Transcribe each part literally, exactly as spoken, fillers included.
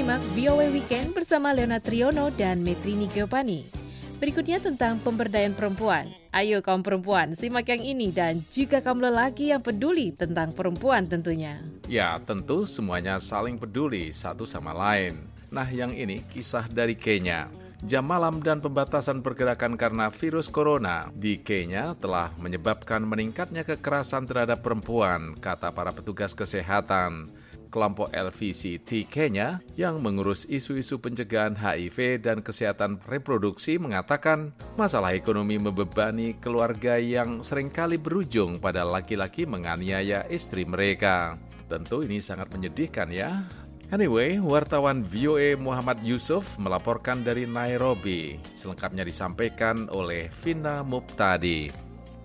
menyimak V O A Weekend bersama Leona Triono dan Metrini Geopani. Berikutnya tentang pemberdayaan perempuan. Ayo kaum perempuan, simak yang ini dan juga kaum lelaki yang peduli tentang perempuan tentunya. Ya, tentu semuanya saling peduli satu sama lain. Nah, yang ini kisah dari Kenya. Jam malam dan pembatasan pergerakan karena virus corona di Kenya telah menyebabkan meningkatnya kekerasan terhadap perempuan, kata para petugas kesehatan. Kelompok L V C T Kenya yang mengurus isu-isu pencegahan H I V dan kesehatan reproduksi mengatakan masalah ekonomi membebani keluarga yang seringkali berujung pada laki-laki menganiaya istri mereka. Tentu ini sangat menyedihkan ya. Anyway, wartawan V O A Muhammad Yusuf melaporkan dari Nairobi. Selengkapnya disampaikan oleh Vina Muptadi.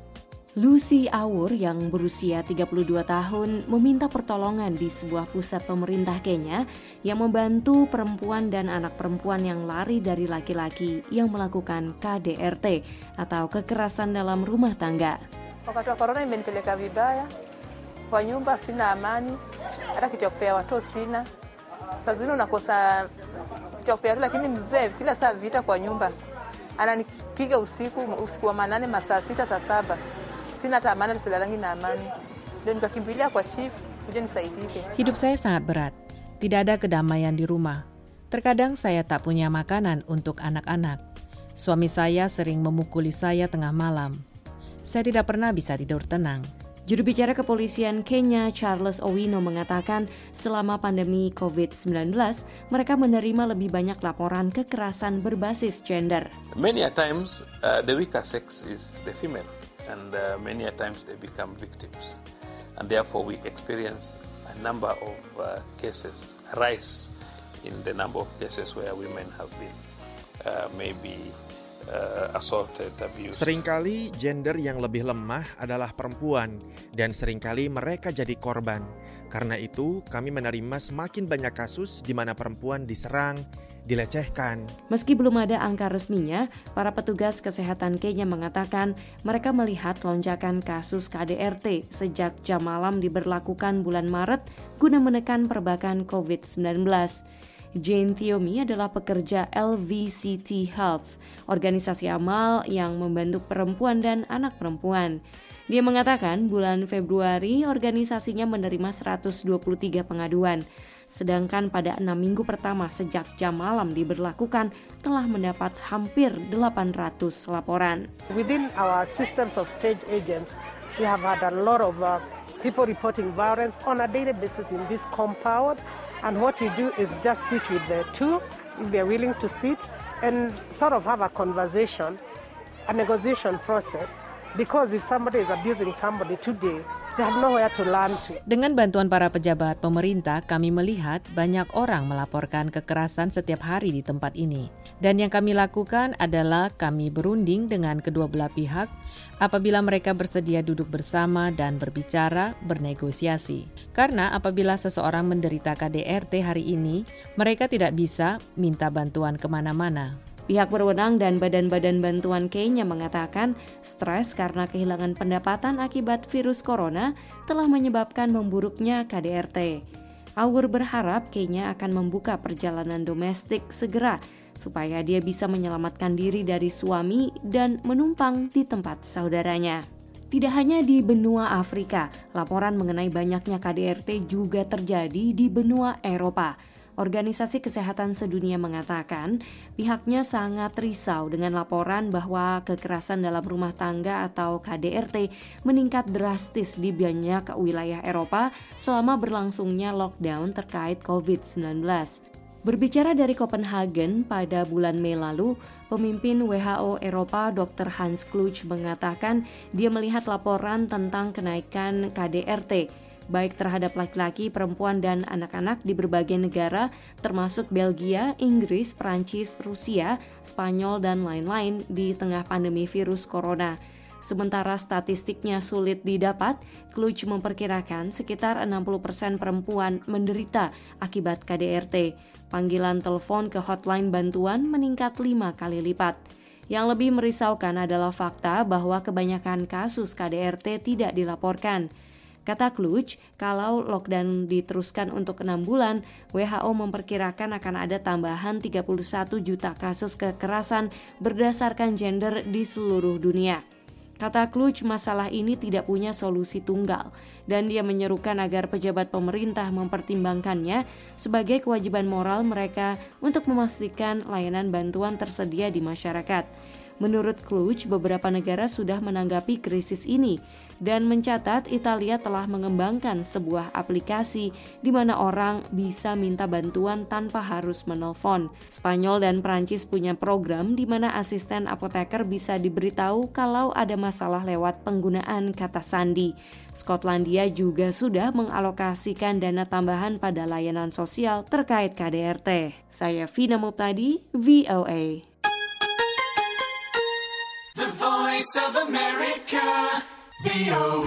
Lucy Awur yang berusia tiga puluh dua tahun meminta pertolongan di sebuah pusat pemerintah Kenya yang membantu perempuan dan anak perempuan yang lari dari laki-laki yang melakukan K D R T atau kekerasan dalam rumah tangga. Wakati wa corona imenipeleka vibaya, kwa nyumba sina amani, hata kitu ya kupea watoto sina. Saa zingine unakosa kitu ya kupea, lakini mzee kila saa vita kwa nyumba. Ananipiga usiku, usiku wa manane, masaa sita, saa saba. Sina tamana silalangi na amani. Dan nikakimbilia kwa chief, kuja nisaidike. Hidup saya sangat berat. Tidak ada kedamaian di rumah. Terkadang saya tak punya makanan untuk anak-anak. Suami saya sering memukuli saya tengah malam. Saya tidak pernah bisa tidur tenang. Juru bicara kepolisian Kenya, Charles Owino, mengatakan selama pandemi covid sembilan belas, mereka menerima lebih banyak laporan kekerasan berbasis gender. Many a times, uh, the weaker sex is the female. And uh, many a times they become victims. And therefore we experience a number of uh, cases, a rise in the number of cases where women have been uh, maybe uh, assaulted, abused. Seringkali gender yang lebih lemah adalah perempuan dan seringkali mereka jadi korban. Karena itu kami menerima semakin banyak kasus di mana perempuan diserang, dilecehkan. Meski belum ada angka resminya, para petugas kesehatan Kenya mengatakan mereka melihat lonjakan kasus K D R T sejak jam malam diberlakukan bulan Maret guna menekan perbakan covid sembilan belas. Jane Thiomi adalah pekerja L V C T Health, organisasi amal yang membantu perempuan dan anak perempuan. Dia mengatakan bulan Februari organisasinya menerima seratus dua puluh tiga pengaduan. Sedangkan pada enam minggu pertama sejak jam malam diberlakukan telah mendapat hampir delapan ratus laporan. Within our systems of change agents, we have had a lot of uh, people reporting violence on a daily basis in this compound. And what we do is just sit with the two, if they're willing to sit, and sort of have a conversation, a negotiation process. Because if somebody is abusing somebody today, they have nowhere to learn to. Dengan bantuan para pejabat pemerintah, kami melihat banyak orang melaporkan kekerasan setiap hari di tempat ini. Dan yang kami lakukan adalah kami berunding dengan kedua belah pihak apabila mereka bersedia duduk bersama dan berbicara, bernegosiasi. Karena apabila seseorang menderita K D R T hari ini, mereka tidak bisa minta bantuan kemana-mana. Pihak berwenang dan badan-badan bantuan Kenya mengatakan stres karena kehilangan pendapatan akibat virus corona telah menyebabkan memburuknya K D R T. Awur berharap Kenya akan membuka perjalanan domestik segera supaya dia bisa menyelamatkan diri dari suami dan menumpang di tempat saudaranya. Tidak hanya di benua Afrika, laporan mengenai banyaknya K D R T juga terjadi di benua Eropa. Organisasi Kesehatan Sedunia mengatakan pihaknya sangat risau dengan laporan bahwa kekerasan dalam rumah tangga atau K D R T meningkat drastis di banyak wilayah Eropa selama berlangsungnya lockdown terkait covid sembilan belas. Berbicara dari Copenhagen pada bulan Mei lalu, pemimpin W H O Eropa dokter Hans Kluge mengatakan dia melihat laporan tentang kenaikan K D R T baik terhadap laki-laki, perempuan, dan anak-anak di berbagai negara, termasuk Belgia, Inggris, Perancis, Rusia, Spanyol, dan lain-lain di tengah pandemi virus corona. Sementara statistiknya sulit didapat, Kluge memperkirakan sekitar enam puluh persen perempuan menderita akibat K D R T. Panggilan telepon ke hotline bantuan meningkat lima kali lipat. Yang lebih merisaukan adalah fakta bahwa kebanyakan kasus K D R T tidak dilaporkan. Kata Kluge, kalau lockdown diteruskan untuk enam bulan, W H O memperkirakan akan ada tambahan tiga puluh satu juta kasus kekerasan berdasarkan gender di seluruh dunia. Kata Kluge, masalah ini tidak punya solusi tunggal, dan dia menyerukan agar pejabat pemerintah mempertimbangkannya sebagai kewajiban moral mereka untuk memastikan layanan bantuan tersedia di masyarakat. Menurut Kluge, beberapa negara sudah menanggapi krisis ini dan mencatat Italia telah mengembangkan sebuah aplikasi di mana orang bisa minta bantuan tanpa harus menelpon. Spanyol dan Prancis punya program di mana asisten apoteker bisa diberitahu kalau ada masalah lewat penggunaan kata sandi. Skotlandia juga sudah mengalokasikan dana tambahan pada layanan sosial terkait K D R T. Saya Vina Muptadi, V O A. Voice of America, V O A.